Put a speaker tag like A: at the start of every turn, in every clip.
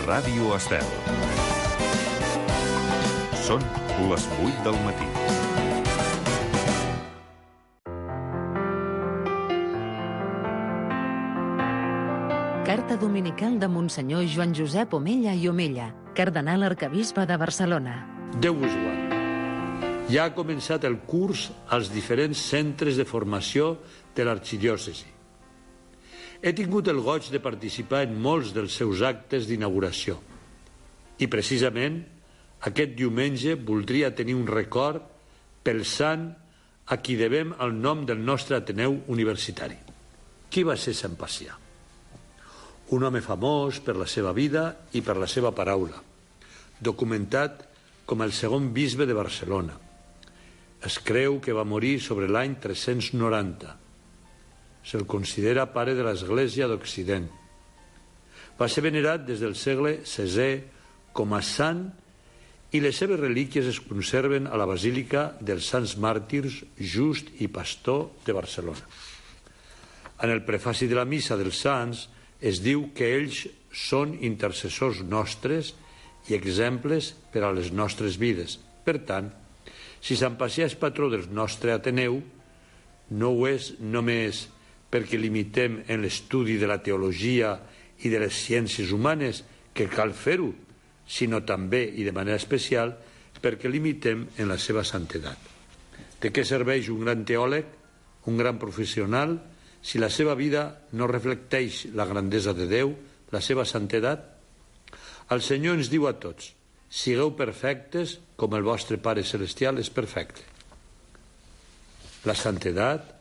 A: Ràdio Estel. Són les 8 del matí.
B: Carta dominical de Monsenyor Joan Josep Omella i Omella, cardenal arquebisbe de Barcelona.
C: Déu vos guardi. Ja ha començat el curs als diferents centres de formació de l'arxidiòcesi. He tingut el goig de participar en molts dels seus actes d'inauguració. I precisament aquest diumenge voldria tenir un record pel sant a qui devem el nom del nostre Ateneu Universitari. Qui va ser Sant Pacià? Un home famós per la seva vida i per la seva paraula, documentat com el segon bisbe de Barcelona. Es creu que va morir sobre l'any 390. Se'l considera pare de l'Església d'Occident. Va ser venerat des del segle XVI com a sant i les seves relíquies es conserven a la Basílica dels Sants Màrtirs Just i Pastor de Barcelona. En el prefaci de la Missa dels Sants es diu que ells són intercessors nostres i exemples per a les nostres vides. Per tant, si Sant Pacià és patró del nostre Ateneu, no ho és només perquè limitem en l'estudi de la teologia i de les ciències humanes, que cal fer-ho, sinó també, i de manera especial, perquè limitem en la seva santedat. De què serveix un gran teòleg, un gran professional, si la seva vida no reflecteix la grandesa de Déu, la seva santedat? El Senyor ens diu a tots: sigueu perfectes com el vostre Pare Celestial és perfecte. La santedat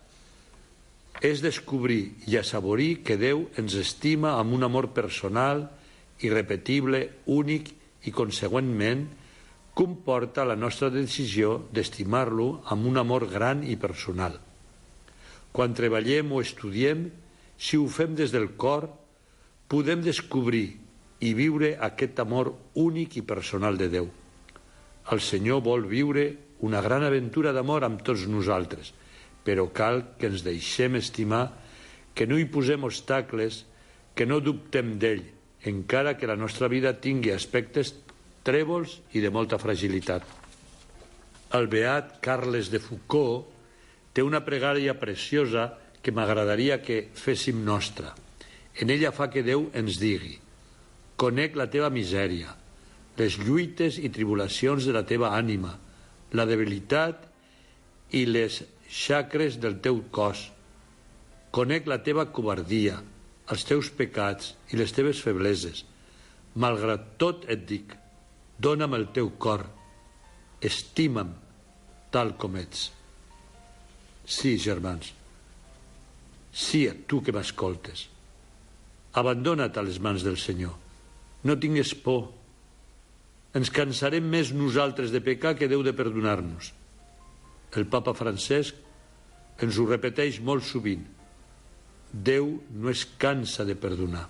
C: és descobrir i assaborir que Déu ens estima amb un amor personal, irrepetible, únic i, consegüentment, comporta la nostra decisió d'estimar-lo amb un amor gran i personal. Quan treballem o estudiem, si ho fem des del cor, podem descobrir i viure aquest amor únic i personal de Déu. El Senyor vol viure una gran aventura d'amor amb tots nosaltres, però cal que ens deixem estimar, que no hi posem obstacles, que no dubtem d'ell, encara que la nostra vida tingui aspectes trèvols i de molta fragilitat. El beat Carles de Foucault té una pregària preciosa que m'agradaria que féssim nostra. En ella fa que Déu ens digui: conec la teva misèria, les lluites i tribulacions de la teva ànima, la debilitat i les xacres del teu cos. Conec la teva covardia, els teus pecats i les teves febleses. Malgrat tot et dic, dona'm el teu cor, estima'm tal com ets. Sí, germans, sí a tu que m'escoltes. Abandona't a les mans del Senyor. No tingues por. Ens cansarem més nosaltres de pecar que Déu de perdonar-nos. El papa Francesc ens ho repeteix molt sovint: Déu no es cansa de perdonar.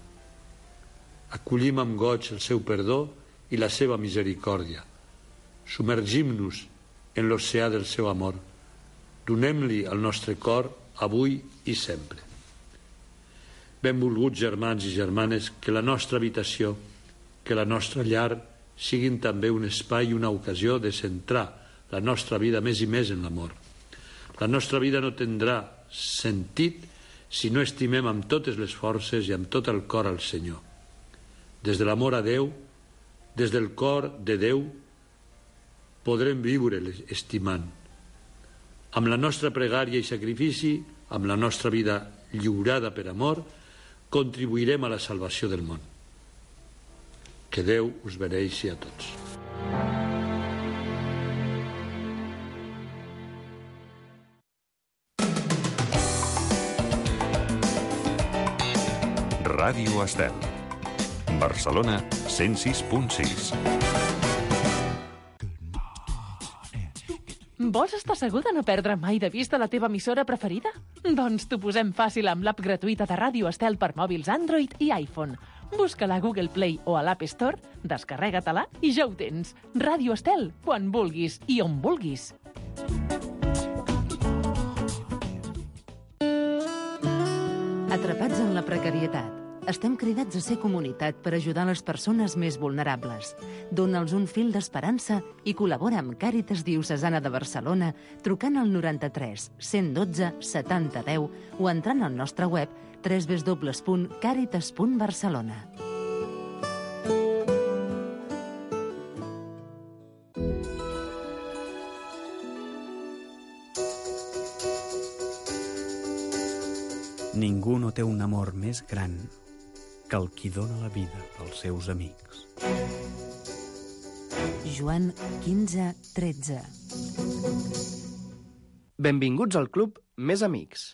C: Acollim amb goig el seu perdó i la seva misericòrdia. Submergim-nos en l'oceà del seu amor. Donem-li el nostre cor avui i sempre. Benvolguts germans i germanes, que la nostra habitació, que la nostra llar siguin també un espai i una ocasió de centrar la nostra vida més i més en l'amor. La nostra vida no tindrà sentit si no estimem amb totes les forces i amb tot el cor al Senyor. Des de l'amor a Déu, des del cor de Déu, podrem viure estimant. Amb la nostra pregària i sacrifici, amb la nostra vida lliurada per amor, contribuirem a la salvació del món. Que Déu us beneixi a tots.
A: Ràdio Estel. Barcelona 106.6.
D: Vols estar segur de no perdre mai de vista la teva emissora preferida? Doncs t'ho posem fàcil amb l'app gratuïta de Ràdio Estel per mòbils Android i iPhone. Busca-la a Google Play o a l'App Store, descarrega-te-la i ja ho tens. Ràdio Estel, quan vulguis i on vulguis.
B: Atrapats en la precarietat. Estem cridats a ser comunitat per ajudar les persones més vulnerables. Dona'ls un fil d'esperança i col·labora amb Càritas Diocesana de Barcelona trucant al 93 112 70 10 o entrant al nostre web www.caritas.barcelona.
E: Ningú no té un amor més gran que el qui dona la vida pels seus amics.
B: Joan 15:13.
F: Benvinguts al club Més Amics.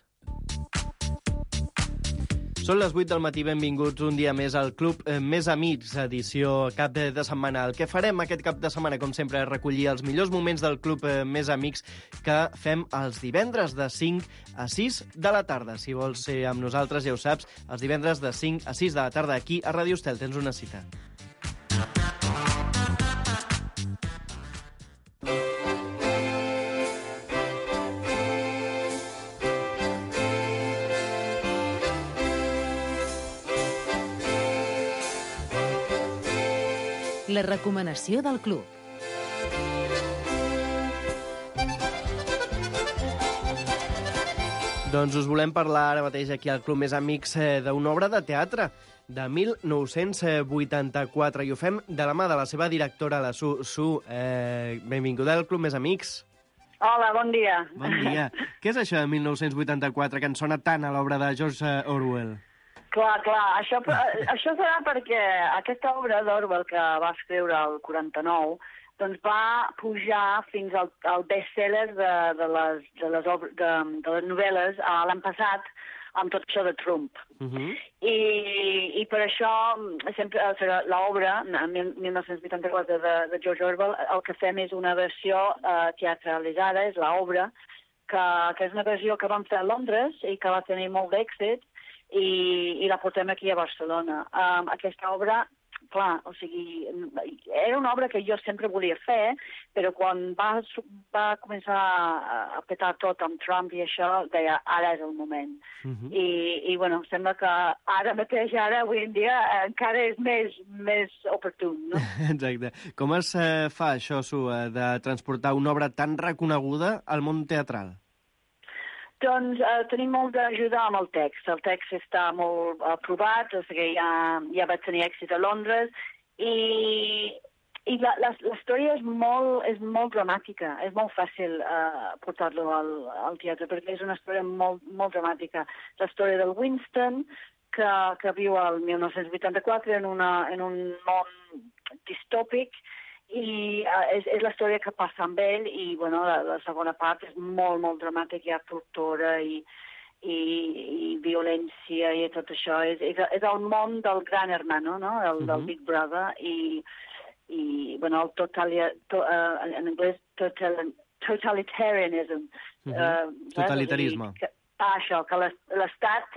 F: Són les 8 del matí, benvinguts un dia més al Club Més Amics, edició cap de setmana. El que farem aquest cap de setmana, com sempre, és recollir els millors moments del Club Més Amics que fem els divendres de 5 a 6 de la tarda. Si vols ser amb nosaltres, ja ho saps, els divendres de 5 a 6 de la tarda aquí a Ràdio Estel tens una cita.
B: La recomanació del club.
F: Doncs us volem parlar ara mateix aquí al Club Més Amics d'una obra de teatre de 1984 i ho fem de la mà de la seva directora, la Su. Benvinguda al Club Més Amics.
G: Hola, bon dia.
F: Bon dia. Què és això de 1984 que ens sona tant a l'obra de George Orwell?
G: Clar, això serà perquè aquesta obra d'Orwell que va escriure el 49 doncs va pujar fins al best-seller de les novel·les l'any passat amb tot això de Trump. I per això sempre l'obra, 1984 de George Orwell, el que fem és una versió teatralitzada, és l'obra, que és una versió que vam fer a Londres i que va tenir molt d'èxit, i la portem aquí a Barcelona. Aquesta obra, clar, o sigui, era una obra que jo sempre volia fer, però quan va començar a petar tot amb Trump i això, deia, ara és el moment. I bueno, sembla que ara mateix, avui en dia, encara és més oportú, no?
F: Exacte. Com es fa això, Su, de transportar una obra tan reconeguda al món teatral?
G: Doncs tenim molt d'ajuda amb el text. El text està molt aprovat, o sigui, ja va tenir èxit a Londres, i la història és molt dramàtica. És molt fàcil portar-lo al teatre, perquè és una història molt dramàtica. La història del Winston, que viu al 1984 en un món distòpic, i és la història que passa amb ell, i bueno, la segona part és molt dramàtica, hi ha tortura i violència i tot això. És el món del gran hermano, no? Del Big Brother, i bueno, en anglès totalitarianism.
F: Totalitarisme.
G: Això, que l'estat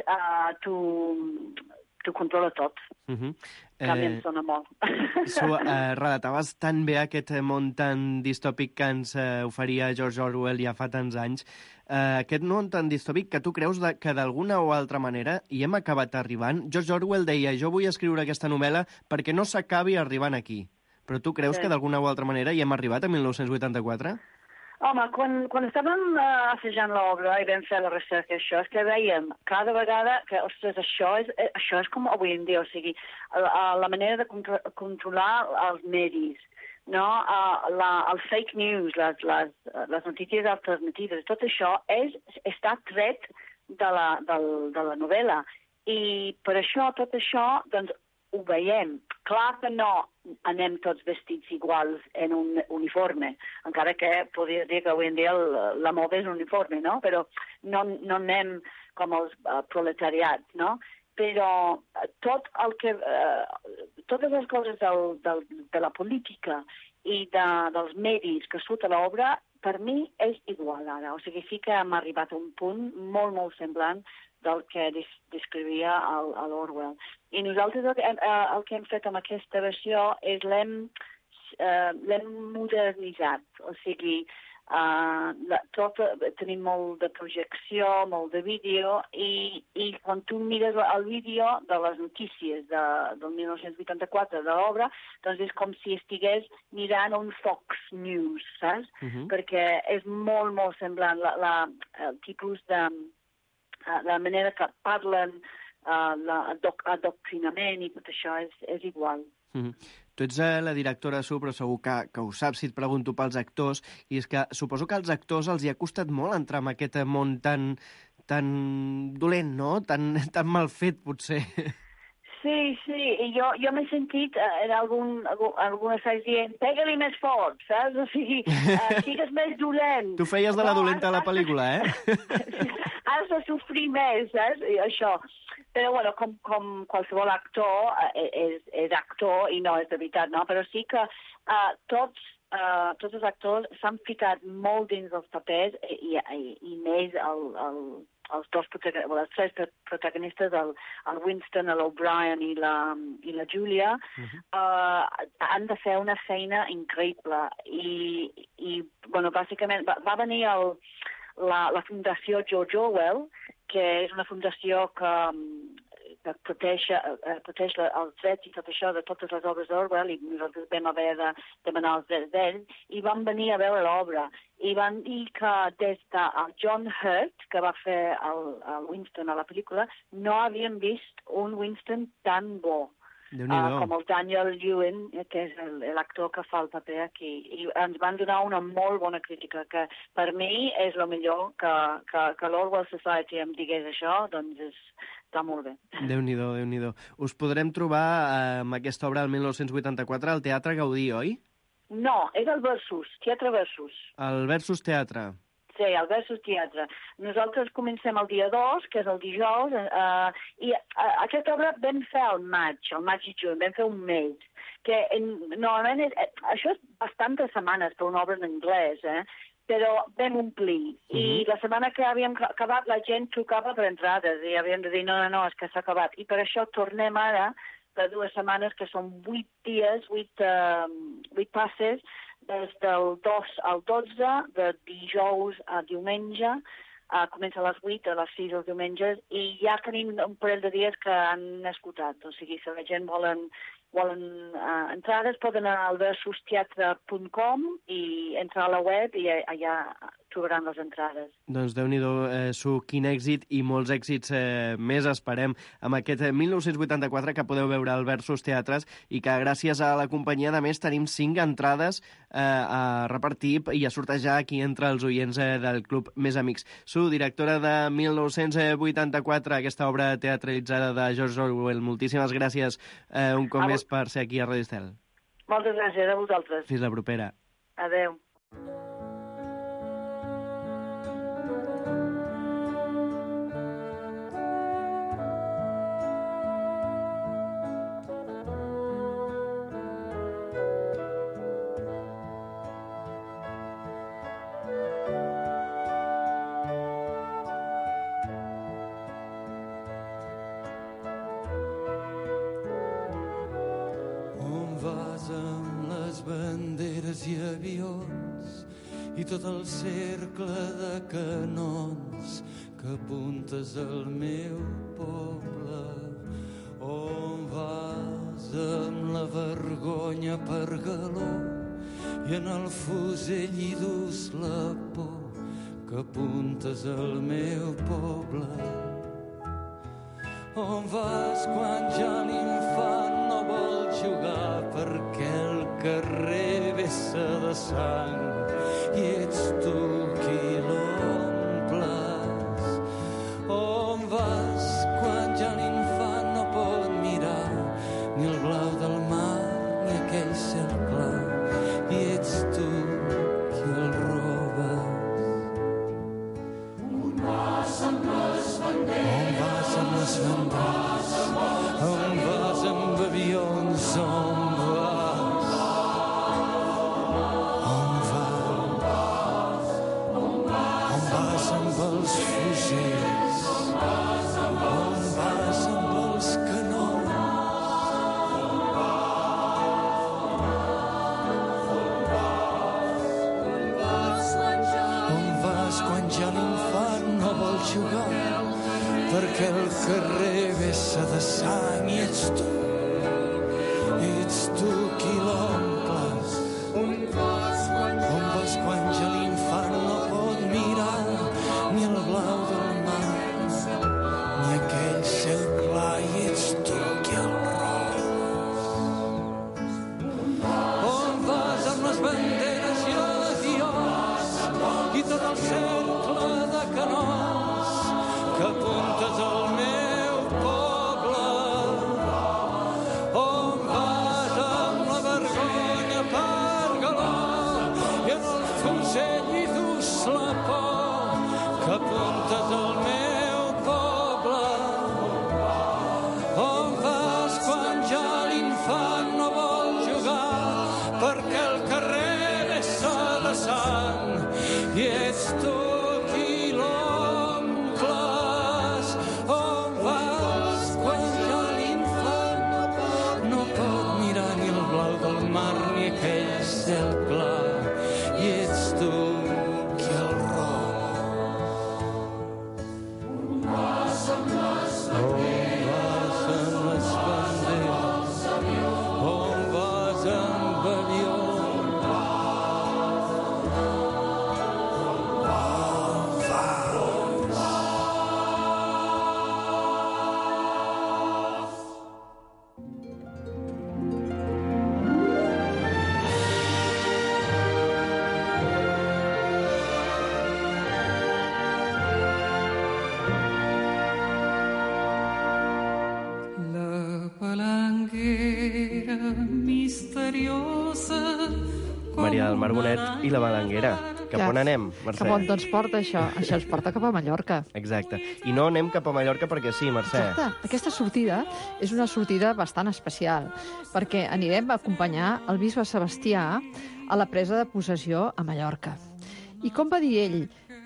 G: t'ho controla tot. Que a mi em sona molt.
F: Relataves tan bé aquest món tan distòpic que ens oferia George Orwell ja fa tants anys. Aquest món tan distòpic que tu creus que d'alguna o altra manera hi hem acabat arribant. George Orwell deia, jo vull escriure aquesta novel·la perquè no s'acabi arribant aquí. Però tu creus que d'alguna o altra manera hi hem arribat a 1984?
G: Home, quan estàvem assajant l'obra i vam fer la recerca això, és que veiem cada vegada que, ostres, això és com avui en dia, o sigui, la manera de controlar els medis, no? El fake news, les notícies alternatives, tot això està tret de la novel·la. I per això, tot això, doncs, ho veiem. Clar que no anem tots vestits iguals en un uniforme, encara que podria dir que avui en dia la moda és un uniforme, no? Però no anem com els proletariats, no? Però totes les coses de la política i dels medis que surt a l'obra, per mi és igual ara. O sigui, sí que hem arribat a un punt molt semblant del que descrivia l'Orwell. I nosaltres el que hem fet amb aquesta versió és l'hem modernitzat. O sigui, tenim molt de projecció, molt de vídeo, i quan tu mires el vídeo de les notícies del 1984 de l'obra, doncs és com si estigués mirant un Fox News, saps? Perquè és molt, molt semblant el tipus de... la manera que parlen, l'adoctrinament i tot això és igual.
F: Tu ets la directora, però segur que ho saps si et pregunto pels actors, i és que suposo que als actors els hi ha costat molt entrar en aquest món tan dolent, no? Tan mal fet, potser.
G: Sí, i jo m'he sentit en algun assaig dient pega-li més fort, saps? O sigui, sigues més dolent.
F: Tu feies de la dolenta a la pel·lícula,
G: Has de sofrir més, saps? I això. Però, bueno, com qualsevol actor, és actor i no és de veritat, no? Però sí que tots els actors s'han ficat molt dins dels papers i més els tres protagonistes, el Winston, l'O'Brien i la Julia, han de fer una feina increïble. I bueno, bàsicament, va venir la Fundació George Orwell, que és una fundació que proteix els drets i tot això de totes les obres d'Orwell, i nosaltres vam haver de demanar els drets d'ell, i van venir a veure l'obra. I van dir que des del John Hurt, que va fer el Winston a la pel·lícula, no havien vist un Winston tan bo. Com el Daniel Lewin, que és l'actor que fa el paper aquí. I ens van donar una molt bona crítica, que per mi és el millor que l'Orwell Society em digués això, doncs està molt bé.
F: Déu-n'hi-do. Us podrem trobar amb aquesta obra del 1984 al Teatre Gaudí, oi?
G: No, és el Versus, Teatre Versus.
F: El Versus Teatre.
G: Sí, el Versus Teatre. Nosaltres comencem el dia 2, que és el dijous, i aquesta obra vam fer al maig i juny, vam fer un mes, que normalment això és bastantes setmanes per una obra en anglès, però vam omplir. I la setmana que havíem acabat la gent trucava per entrades i havíem de dir no, és que s'ha acabat. I per això tornem ara per 2 setmanes, que són 8 dies, 8 passes, des del 2 al 12, de dijous a diumenge, comença a les 8, a les 6 els diumenges, i ja tenim un parell de dies que han esgotat. O sigui, si la gent volen entrades, poden anar al versusteatre.com i entrar a la web i allà trobaran les entrades.
F: Doncs Déu-n'hi-do, quin èxit i molts èxits més esperem amb aquest 1984 que podeu veure al Versus Teatres, i que gràcies a la companyia, de més, tenim 5 entrades a repartir i a sortejar aquí entre els oients del Club Més Amics. Directora de 1984, aquesta obra teatralitzada de George Orwell. Moltíssimes gràcies un cop més per ser aquí a Radio Estel.
G: Moltes gràcies a vosaltres.
F: Fins la propera.
G: Adéu.
H: I avions i tot el cercle de canons que apuntes al meu poble. On vas amb la vergonya per galó i en el fusell hi dus la por que apuntes al meu poble. On vas quan ja l'infant no vol jugar perquè el carrer vessa de sang i ets tu qui l'omples. On vas quan ja l'infant no pot mirar ni el blau del mar ni aquell cel clar i ets tu qui el robes. On vas amb les banderes, on vas amb avions, on vas amb els fusells, on vas amb els canons, on vas quan perquè el carrer vessa de sang i ets tu qui l'omples. On vas quan ja l'infant no pot mirar ni el blau del mar ni aquell cel clar i ets tu qui el ros. On vas amb les banderes i les dios i tot el cercle de canons que apuntes al meu poble. On vas amb la vergonya per galó i en el fusell hi dus la por que apuntes al meu poble. On vas quan ja l'infant no vol jugar perquè el carrer vessa de sang i ets tu qui l'omples. On vas quan ja l'infant no pot mirar ni el blau del mar ni aquell cel clar i ets tu qui el ros. On vas amb les banderes, on vas amb avions.
I: La palanguera misteriosa...
F: Maria del Mar Bonet i la Balanguera. Cap on anem, Mercè?
J: Cap on ens porta això? Això ens porta cap a Mallorca.
F: Exacte. I no anem cap a Mallorca perquè sí, Mercè.
J: Exacte. Aquesta sortida és una sortida bastant especial, perquè anirem a acompanyar el bisbe Sebastià a la presa de possessió a Mallorca. I com va dir ell,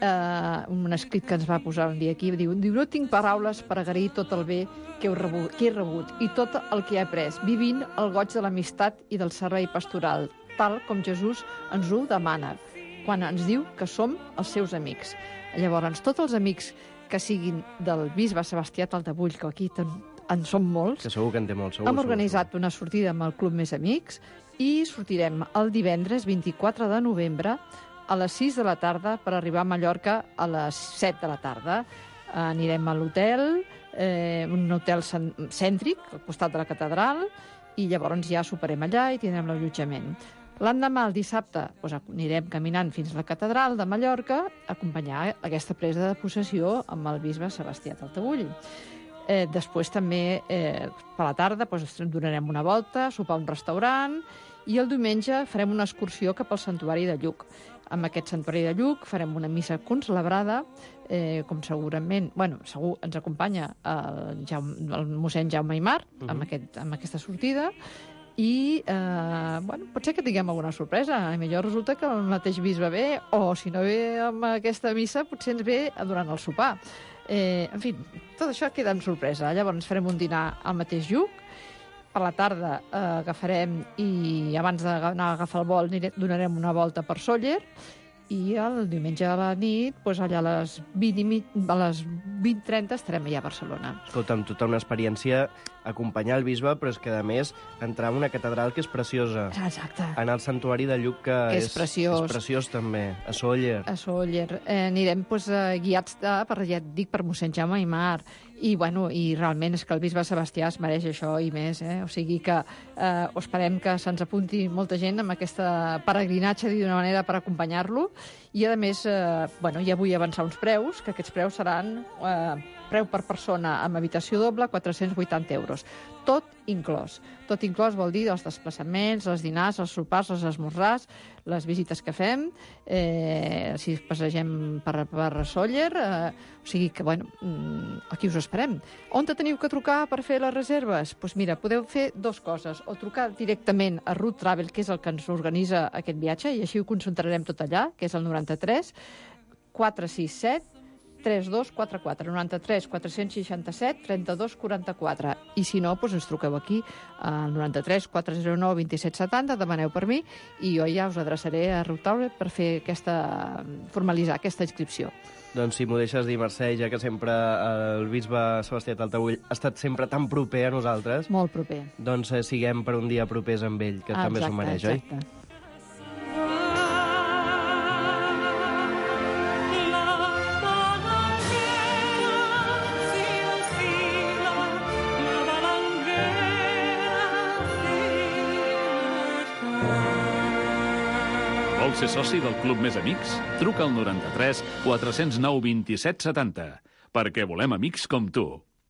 J: un escrit que ens va posar un dia aquí, diu no tinc paraules per agrair tot el bé que he rebut i tot el que he après, vivint el goig de l'amistat i del servei pastoral, tal com Jesús ens ho demana, quan ens diu que som els seus amics. Llavors, tots els amics que siguin del bisbe Sebastià Taltabull, que aquí en som molts,
F: que segur que en té molts, segur.
J: Hem organitzat una sortida amb el Club Més Amics i sortirem el divendres 24 de novembre a les 6 de la tarda per arribar a Mallorca a les 7 de la tarda. Anirem a l'hotel, un hotel cèntric, al costat de la catedral, i llavors ja soparem allà i tindrem l'allotjament. L'endemà, el dissabte, anirem caminant fins a la catedral de Mallorca a acompanyar aquesta presa de possessió amb el bisbe Sebastià Taltabull. Després també, per la tarda, donarem una volta, sopar a un restaurant, i el diumenge farem una excursió cap al Santuari de Lluc. En aquest Santuari de Lluc farem una missa concelebrada, com segurament... segur ens acompanya el mossèn Jaume Aymar amb aquesta sortida, i pot ser que tinguem alguna sorpresa. Millor resulta que el mateix bisbe ve, o si no ve amb aquesta missa, potser ens ve durant el sopar. En fi, tot això queda en sorpresa. Llavors farem un dinar al mateix Lluc, per la tarda agafarem i abans d'anar a agafar el vol donarem una volta per Sóller, i el diumenge a la nit, allà a les 20:30 estarem allà a Barcelona.
F: Escolta'm, tota una experiència acompanyar el bisbe, però és que, a més, entrar en una catedral que és preciosa.
J: Exacte.
F: Anar al Santuari de Lluc, que és preciós. És preciós, també. A Sóller.
J: A Sóller. Anirem guiats per mossèn Jaume Aymar. I realment és que el bisbe Sebastià es mereix això i més. O sigui que esperem que se'ns apunti molta gent amb aquesta peregrinatge, d'una manera, per acompanyar-lo. I, a més, ja vull avançar uns preus, que aquests preus seran preu per persona amb habitació doble, 480 euros. Tot inclòs. Tot inclòs vol dir els desplaçaments, els dinars, els sopars, els esmorzars, les visites que fem, si passegem per Sóller, o sigui que, aquí us esperem. On teniu que trucar per fer les reserves? Doncs mira, podeu fer dues coses, o trucar directament a Root Travel, que és el que ens organitza aquest viatge, i així ho concentrarem tot allà, que és el 93 467 3244, 93 467 32 44. I si no, doncs ens truqueu aquí al 93 409 27 70, demaneu per mi i jo ja us adreçaré a Rutaule per fer formalitzar aquesta inscripció.
F: Doncs si m'ho deixes dir, Mercè, ja que sempre el bisbe Sebastià Taltabull ha estat sempre tan proper a nosaltres...
J: Molt proper.
F: Doncs siguem per un dia propers amb ell, que també s'ho mereix, oi?
J: Exacte.
K: Vols ser soci del Club Més Amics? Truca al 93 409 27 70, perquè volem amics com tu.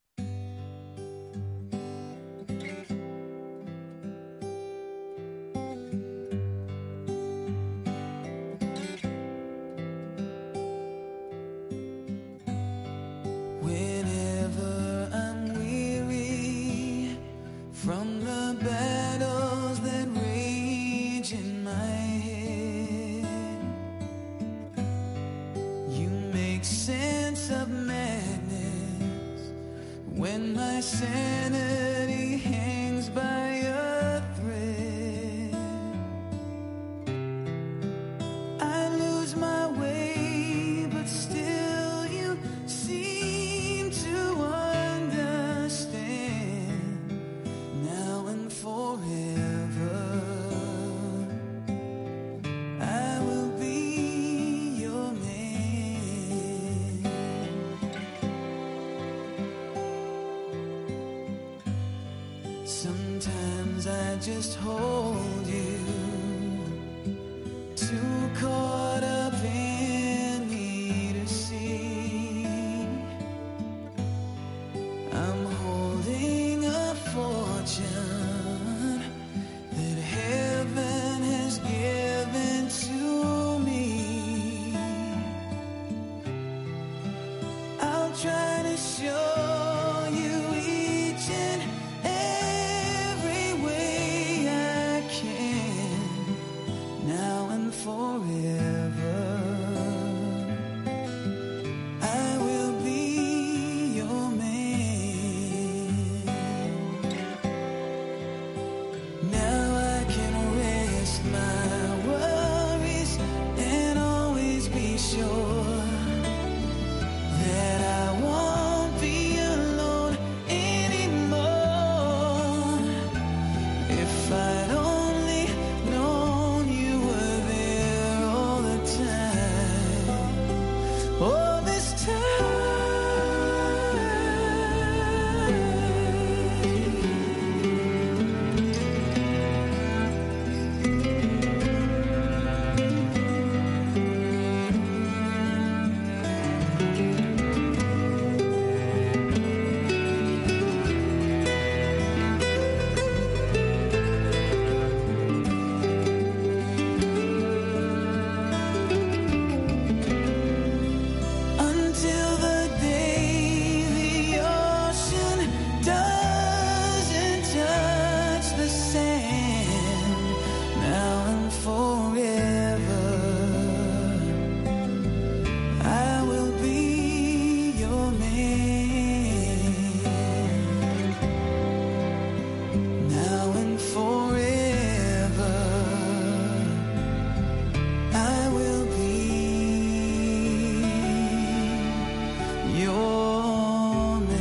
H: Sometimes I just hold you, too caught up in me to see. I'm holding a fortune that heaven has given to me. I'll try to show you each and every way I can, now and forever. I will be your man. Now I can rest my worries and always be sure that I won't be alone anymore. If I'd only known you were there all the time, all this time. Until the day the ocean doesn't touch the sand, now and forever, I will be your man. Now and forever, I will be your man.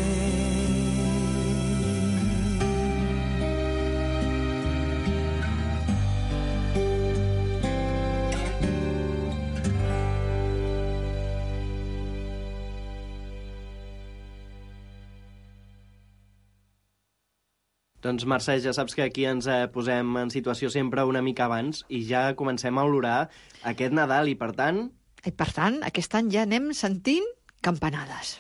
F: Doncs, Mercè, ja saps que aquí ens posem en situació sempre una mica abans i ja comencem a olorar aquest Nadal i, per tant...
J: I per tant, aquest any ja anem sentint campanades.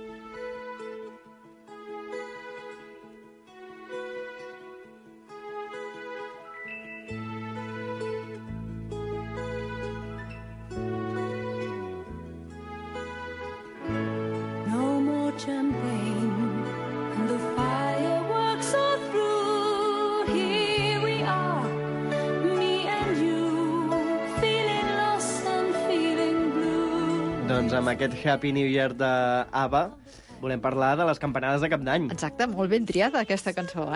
L: No more champagne, and the fireworks are through. Here we are, me and you, feeling lost and feeling blue.
F: Doncs amb aquest Happy New Year d'ABBA volem parlar de les campanades de Cap d'Any.
J: Exacte, molt ben triada aquesta cançó,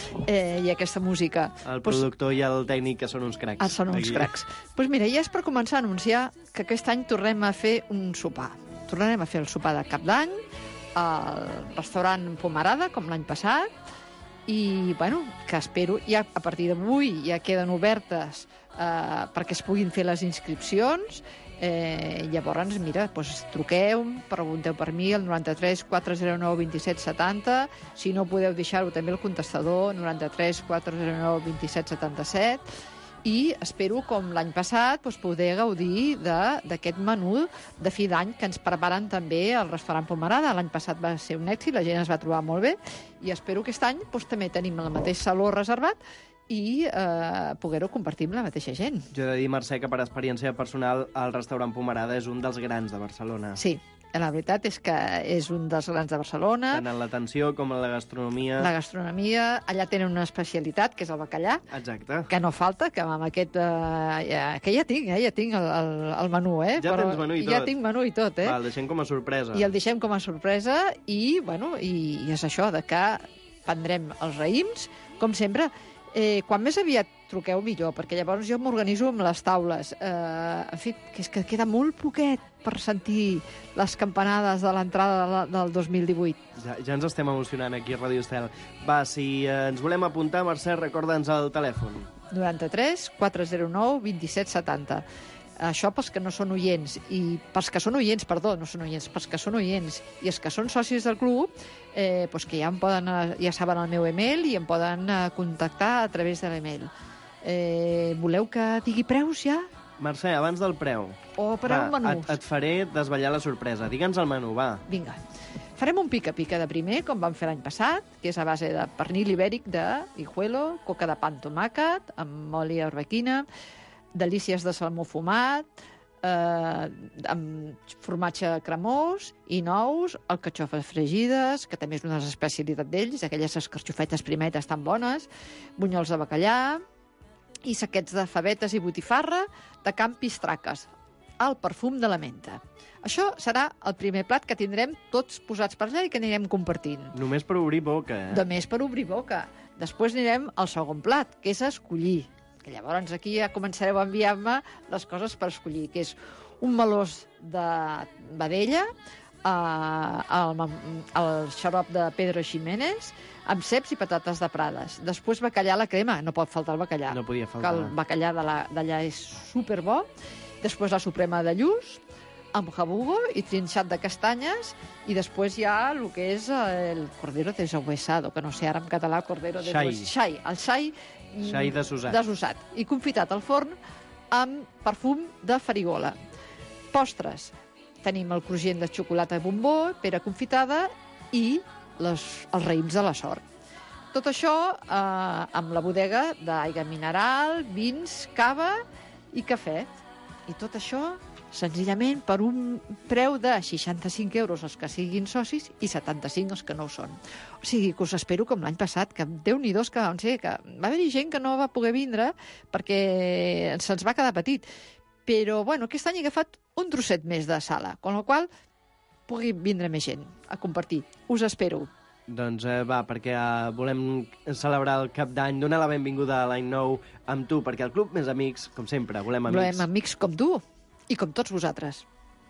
J: i aquesta música.
F: El productor i el tècnic, que són uns cracs.
J: Són uns cracs. Doncs mira, ja és per començar a anunciar que aquest any tornem a fer un sopar. Tornarem a fer el sopar de Cap d'Any al restaurant Pomarada, com l'any passat, i, bueno, que espero, ja a partir d'avui ja queden obertes perquè es puguin fer les inscripcions. Llavors, mira, truqueu, pregunteu per mi al 93 409 27 70. Si no podeu deixar-ho també al contestador 93 409 27 77. I espero, com l'any passat, poder gaudir d'aquest menú de fi d'any que ens preparen també al restaurant Pomarada. L'any passat va ser un èxit, la gent es va trobar molt bé, i espero que aquest any també tenim el mateix saló reservat i poder-ho compartir amb la mateixa gent.
F: Jo he de dir, Mercè, que per experiència personal el restaurant Pomarada és un dels grans de Barcelona.
J: Sí, la veritat és que és un dels grans de Barcelona.
F: Tant en l'atenció com en la gastronomia.
J: La gastronomia, allà tenen una especialitat, que és el bacallà.
F: Exacte.
J: Que no falta, que amb aquest... que ja tinc el menú,
F: Ja tens menú i tot.
J: Ja tinc menú i tot,
F: Val, deixem com a sorpresa.
J: I el deixem com a sorpresa i, bueno, i és això, de que prendrem els raïms, com sempre. Quan més aviat truqueu, millor, perquè llavors jo m'organitzo amb les taules. En fi, que és que queda molt poquet per sentir les campanades de l'entrada del 2018.
F: Ja ens estem emocionant aquí a Ràdio Estel. Va, si ens volem apuntar, Mercè, recorda'ns el telèfon.
J: 93 409 27 70. Això pels que no són oients, i pels que són oients, perdó, no són oients, pels que són oients i els que són socis del club, que ja saben el meu email i em poden contactar a través de l'email. Voleu que digui preus ja?
F: Mercè, abans del preu.
J: Un menú.
F: Et faré desvetllar la sorpresa. Digue'ns el menú, va.
J: Vinga. Farem un pica-pica de primer, com vam fer l'any passat, que és a base de pernil ibèric de guijuelo, coca de pa amb tomàquet, amb oli arbequina, delícies de salmó fumat, amb formatge cremós i nous, alcatxofes fregides, que també és una de les especialitats d'ells, aquelles escarxofetes primetes tan bones, bunyols de bacallà i saquets de favetes i botifarra de Camp Pistraques, el perfum de la menta. Això serà el primer plat que tindrem tots posats per allà i que anirem compartint.
F: Només per obrir boca,
J: Només per obrir boca. Després anirem al segon plat, que és escollir. Que llavors aquí ja començareu a enviar-me les coses per escollir, que és un melós de vedella, el xarop de Pedro Ximénez, amb ceps i patates de Prades. Després bacallà a la crema, no pot faltar el bacallà.
F: No podia faltar.
J: Que el bacallà d'allà és superbo. Després la suprema de lluç, amb jabugo i trinxat de castanyes, i després hi ha el que és el cordero deshuesado, que no sé ara en català, cordero deshuesado. Xai, el xai desossat. I confitat al forn amb perfum de farigola. Postres. Tenim el cruixent de xocolata bombó, pera confitada i els raïms de la sort. Tot això amb la bodega d'aigua mineral, vins, cava i cafè. I tot això senzillament per un preu de 65 euros els que siguin socis i 75 els que no ho són. O sigui, que us espero com l'any passat, que Déu-n'hi-do, que va haver-hi gent que no va poder vindre perquè se'ns va quedar petit. Però, bueno, aquest any he agafat un trosset més de sala, amb la qual pugui vindre més gent a compartir. Us espero.
F: Doncs va, perquè volem celebrar el Cap d'Any, donar la benvinguda a l'any nou amb tu, perquè el Club Més Amics, com sempre, volem amics.
J: Volem amics com tu i com tots vosaltres.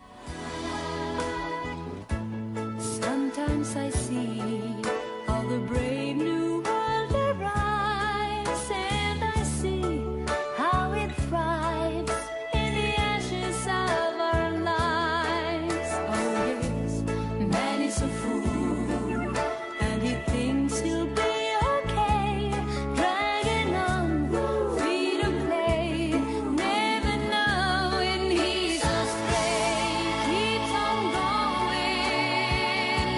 L: Sometimes I see how the brave new world arrives, and I see how it thrives in the ashes of our lives. Oh yes, man is a fool, and he thinks he'll be okay, dragging on, free to play, never knowing he's astray, keeps on going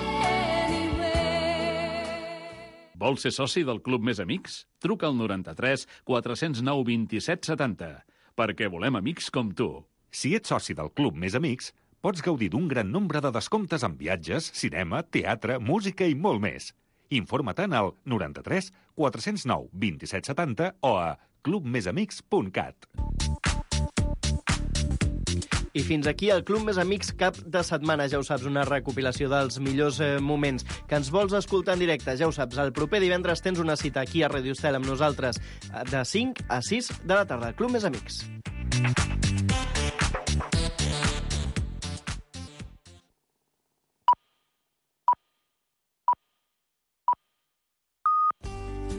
L: anyway.
K: Vols ser soci del Club Més Amics? Truca al 93 409 27 70, perquè volem amics com tu.
A: Si ets soci del Club Més Amics, pots gaudir d'un gran nombre de descomptes en viatges, cinema, teatre, música i molt més. Informa-te'n al 93 409 27 70 o a clubmesamics.cat.
F: I fins aquí el Club Més Amics cap de setmana, ja ho saps, una recopilació dels millors moments. Que ens vols escoltar en directe, ja ho saps, el proper divendres tens una cita aquí a Radio Estel amb nosaltres de 5 a 6 de la tarda. Club Més Amics.